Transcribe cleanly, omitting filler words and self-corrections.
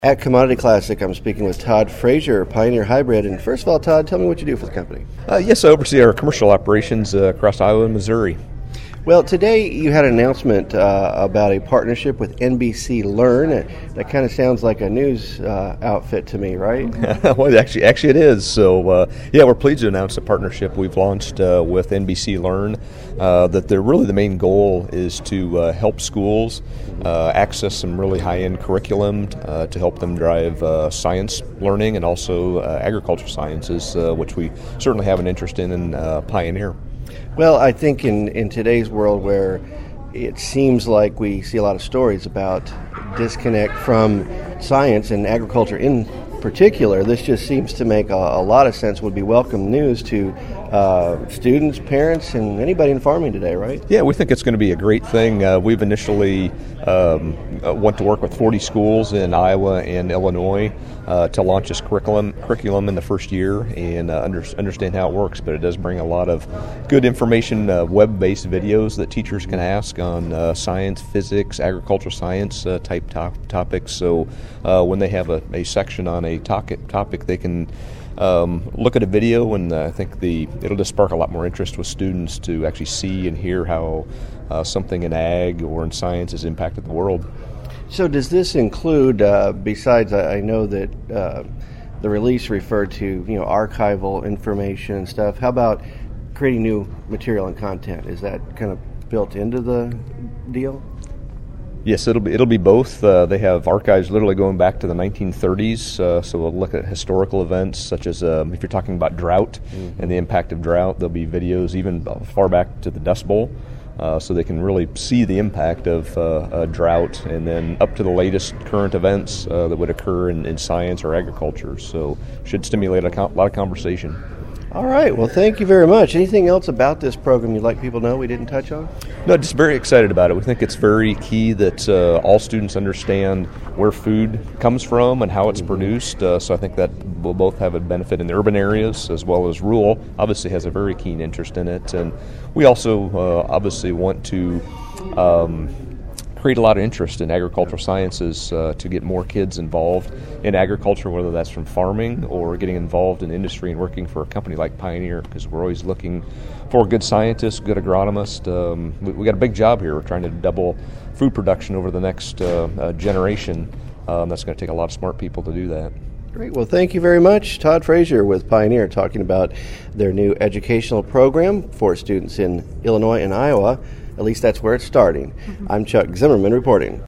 At Commodity Classic, I'm speaking with Todd Frazier, Pioneer Hybrid. And first of all, Todd, tell me what you do for the company. Yes, I oversee our commercial operations across Iowa and Missouri. Well, today you had an announcement about a partnership with NBC Learn. That kind of sounds like a news outfit to me, right? Well, actually, it is. So, we're pleased to announce a partnership we've launched with NBC Learn. That the main goal is to help schools access some really high-end curriculum to help them drive science learning and also agriculture sciences, which we certainly have an interest in Pioneer. Well, I think in today's world where it seems like we see a lot of stories about disconnect from science and agriculture in particular, this just seems to make a lot of sense, would be welcome news to students, parents, and anybody in farming today, right? Yeah, we think it's going to be a great thing. We've initially want to work with 40 schools in Iowa and Illinois to launch this curriculum in the first year and understand how it works, but it does bring a lot of good information, web-based videos that teachers can ask on science, physics, agricultural science type topics. So when they have a section on a topic, they can look at a video, and I think it'll just spark a lot more interest with students to actually see and hear how something in ag or in science has impacted the world. So does this include, besides, I know that the release referred to archival information and stuff, how about creating new material and content? Is that kind of built into the deal? Yes, it'll be both. They have archives literally going back to the 1930s, so we'll look at historical events such as if you're talking about drought and the impact of drought, there'll be videos even far back to the Dust Bowl, so they can really see the impact of drought, and then up to the latest current events that would occur in science or agriculture. So should stimulate a lot of conversation. All right. Well, thank you very much. Anything else about this program you'd like people to know we didn't touch on? No, just very excited about it. We think it's very key that all students understand where food comes from and how it's produced. So I think that will both have a benefit in the urban areas as well as rural. Obviously has a very keen interest in it. And we also obviously want to create a lot of interest in agricultural sciences to get more kids involved in agriculture, whether that's from farming or getting involved in industry and working for a company like Pioneer, because we're always looking for good scientists, good agronomists. We got a big job here. We're trying to double food production over the next generation. That's going to take a lot of smart people to do that. Great. Well, thank you very much. Todd Frazier with Pioneer talking about their new educational program for students in Illinois and Iowa. At least that's where it's starting. I'm Chuck Zimmerman reporting.